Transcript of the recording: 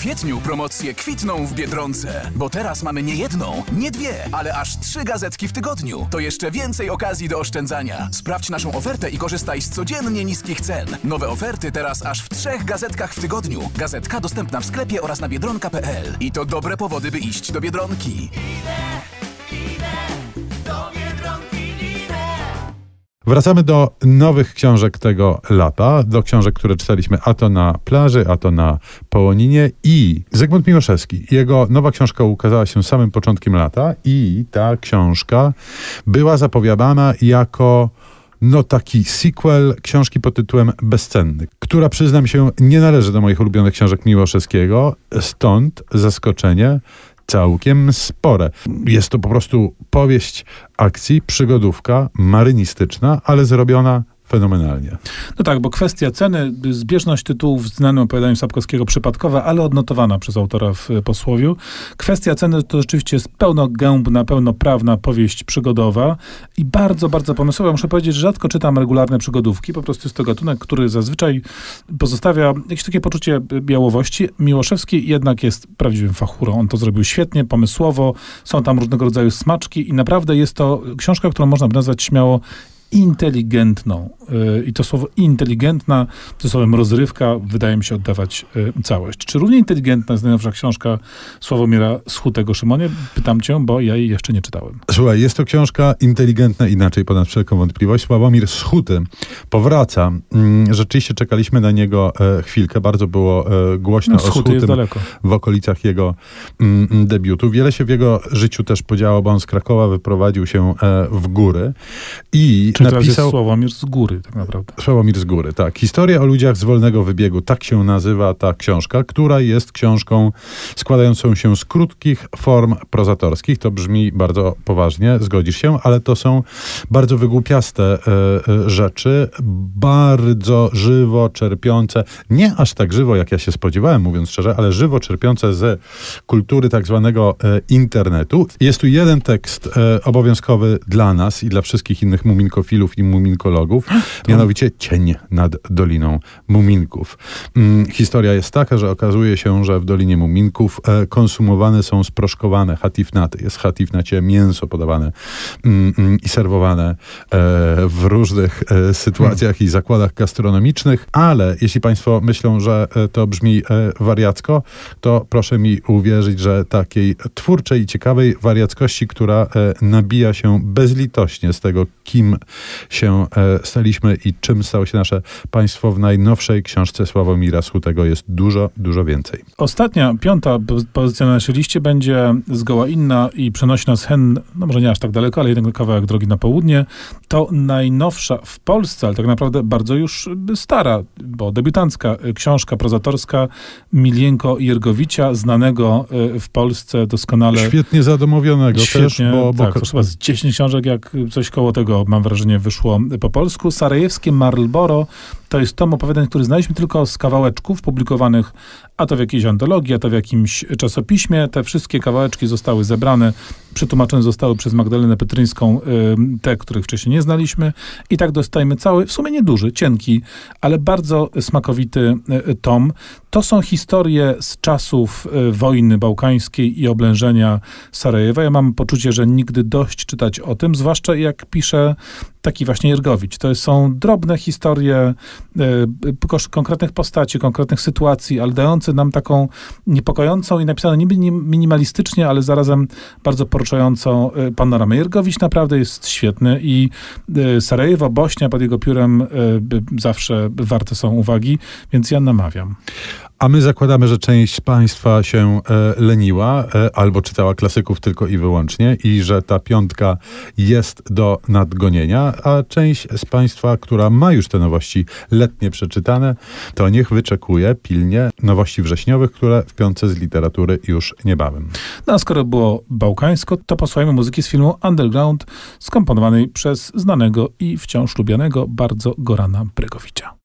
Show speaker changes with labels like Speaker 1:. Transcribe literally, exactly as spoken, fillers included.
Speaker 1: kwietniu promocje kwitną w Biedronce, bo teraz mamy nie jedną, nie dwie, ale aż trzy gazetki w tygodniu. To jeszcze więcej okazji do oszczędzania. Sprawdź naszą ofertę i korzystaj z codziennie niskich cen. Nowe oferty teraz aż w trzech gazetkach w tygodniu. Gazetka dostępna w sklepie oraz na biedronka kropka p l. I to dobre powody, by iść do Biedronki.
Speaker 2: Idę, idę, do Biedronki idę.
Speaker 3: Wracamy do nowych książek tego lata, do książek, które czytaliśmy a to na plaży, a to na Połoninie, i Zygmunt Miłoszewski. Jego nowa książka ukazała się samym początkiem lata i ta książka była zapowiadana jako no taki sequel książki pod tytułem Bezcenny, która, przyznam się, nie należy do moich ulubionych książek Miłoszewskiego, stąd zaskoczenie całkiem spore. Jest to po prostu powieść akcji, przygodówka marynistyczna, ale zrobiona fenomenalnie.
Speaker 4: No tak, bo kwestia ceny, zbieżność tytułów w znanym opowiadaniu Sapkowskiego przypadkowa, ale odnotowana przez autora w posłowiu. Kwestia ceny to rzeczywiście jest pełnogębna, pełnoprawna powieść przygodowa i bardzo, bardzo pomysłowa. Muszę powiedzieć, że rzadko czytam regularne przygodówki. Po prostu jest to gatunek, który zazwyczaj pozostawia jakieś takie poczucie białowości. Miłoszewski jednak jest prawdziwym fachurą. On to zrobił świetnie, pomysłowo. Są tam różnego rodzaju smaczki i naprawdę jest to książka, którą można by nazwać śmiało inteligentną. Yy, I to słowo inteligentna, to słowem rozrywka, wydaje mi się oddawać yy, całość. Czy równie inteligentna jest najnowsza książka Sławomira Schutego, Szymonie? Pytam cię, bo ja jej jeszcze nie czytałem.
Speaker 3: Słuchaj, jest to książka inteligentna inaczej, ponad wszelką wątpliwość. Sławomir Schuty powraca. Mm, rzeczywiście czekaliśmy na niego e, chwilkę. Bardzo było e, głośno
Speaker 4: no,
Speaker 3: o Schutym
Speaker 4: jest daleko.
Speaker 3: w okolicach jego mm, debiutu. Wiele się w jego życiu też podziało, bo on z Krakowa wyprowadził się e, w góry i
Speaker 4: Czy teraz
Speaker 3: napisał...
Speaker 4: jest Sławomir z góry, tak naprawdę.
Speaker 3: Sławomir z góry, tak. Historia o ludziach z wolnego wybiegu. Tak się nazywa ta książka, która jest książką składającą się z krótkich form prozatorskich. To brzmi bardzo poważnie, zgodzisz się, ale to są bardzo wygłupiaste e, e, rzeczy, bardzo żywo czerpiące, nie aż tak żywo, jak ja się spodziewałem, mówiąc szczerze, ale żywo czerpiące z kultury tak zwanego e, internetu. Jest tu jeden tekst e, obowiązkowy dla nas i dla wszystkich innych muminkofilów i muminkologów, mianowicie Cień nad Doliną Muminków. Hmm, historia jest taka, że okazuje się, że w Dolinie Muminków e, konsumowane są sproszkowane hatifnaty. Jest w hatifnacie mięso podawane mm, mm, i serwowane e, w różnych e, sytuacjach i zakładach gastronomicznych, ale jeśli państwo myślą, że e, to brzmi e, wariacko, to proszę mi uwierzyć, że takiej twórczej i ciekawej wariackości, która e, nabija się bezlitośnie z tego, kim się e, staliśmy i czym stało się nasze państwo, w najnowszej książce Sławomira Schutego jest dużo, dużo więcej.
Speaker 4: Ostatnia, piąta pozycja na naszej liście będzie zgoła inna i przenosi nas hen, no może nie aż tak daleko, ale jednak kawałek drogi na południe. To najnowsza w Polsce, ale tak naprawdę bardzo już stara, bo debiutancka książka prozatorska Milienko Jergowicia, znanego w Polsce doskonale.
Speaker 3: Świetnie zadomowionego
Speaker 4: Świetnie,
Speaker 3: też, bo... bo...
Speaker 4: Tak, to chyba z dziesięć książek, jak coś koło tego, mam wrażenie, wyszło po polsku. Sarajewskie Marlboro to jest tom opowiadań, który znaliśmy tylko z kawałeczków publikowanych, a to w jakiejś antologii, a to w jakimś czasopiśmie. Te wszystkie kawałeczki zostały zebrane, przetłumaczone zostały przez Magdalenę Petryńską, te, których wcześniej nie znaliśmy. I tak dostajemy cały, w sumie nieduży, cienki, ale bardzo smakowity tom. To są historie z czasów wojny bałkańskiej i oblężenia Sarajewa. Ja mam poczucie, że nigdy dość czytać o tym, zwłaszcza jak pisze taki właśnie Jergowicz. To są drobne historie y, konkretnych postaci, konkretnych sytuacji, ale dające nam taką niepokojącą i napisaną niby minimalistycznie, ale zarazem bardzo poruszającą y, panoramę. Jergowicz naprawdę jest świetny i y, Sarajewo, Bośnia pod jego piórem y, zawsze warte są uwagi, więc ja namawiam.
Speaker 3: A my zakładamy, że część z państwa się e, leniła e, albo czytała klasyków tylko i wyłącznie i że ta piątka jest do nadgonienia, a część z państwa, która ma już te nowości letnie przeczytane, to niech wyczekuje pilnie nowości wrześniowych, które w piątce z literatury już niebawem.
Speaker 4: No a skoro było bałkańsko, to posłuchajmy muzyki z filmu Underground, skomponowanej przez znanego i wciąż lubianego bardzo Gorana Bregowicza.